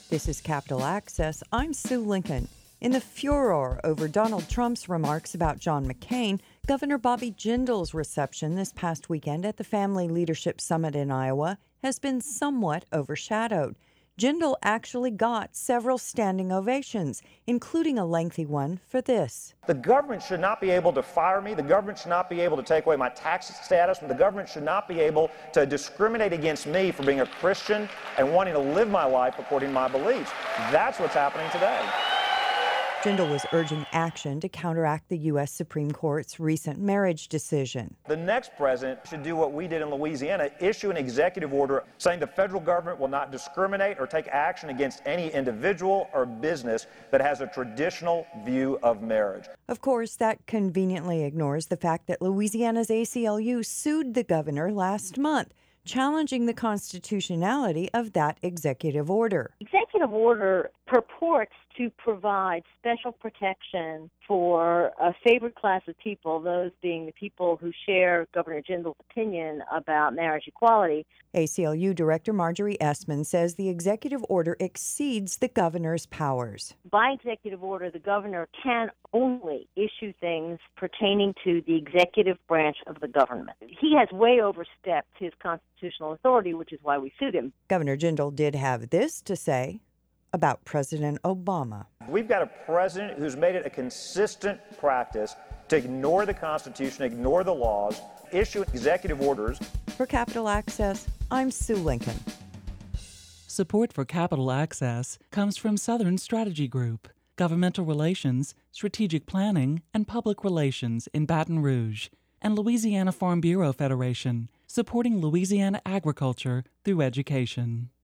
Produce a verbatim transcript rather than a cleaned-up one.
This is Capital Access. I'm Sue Lincoln. In the furor over Donald Trump's remarks about John McCain, Governor Bobby Jindal's reception this past weekend at the Family Leadership Summit in Iowa has been somewhat overshadowed. Jindal actually got several standing ovations, including a lengthy one for this. The government should not be able to fire me. The government should not be able to take away my tax status. The government should not be able to discriminate against me for being a Christian and wanting to live my life according to my beliefs. That's what's happening today. Jindal was urging action to counteract the U S Supreme Court's recent marriage decision. The next president should do what we did in Louisiana, issue an executive order saying the federal government will not discriminate or take action against any individual or business that has a traditional view of marriage. Of course, that conveniently ignores the fact that Louisiana's A C L U sued the governor last month, challenging the constitutionality of that executive order. Executive order purports to provide special protection for a favored class of people, those being the people who share Governor Jindal's opinion about marriage equality. A C L U Director Marjorie Essman says the executive order exceeds the governor's powers. By executive order, the governor can only issue things pertaining to the executive branch of the government. He has way overstepped his constitutional authority, which is why we sued him. Governor Jindal did have this to say about President Obama. We've got a president who's made it a consistent practice to ignore the Constitution, ignore the laws, issue executive orders. For Capital Access, I'm Sue Lincoln. Support for Capital Access comes from Southern Strategy Group, Governmental Relations, Strategic Planning, and Public Relations in Baton Rouge, and Louisiana Farm Bureau Federation, supporting Louisiana agriculture through education.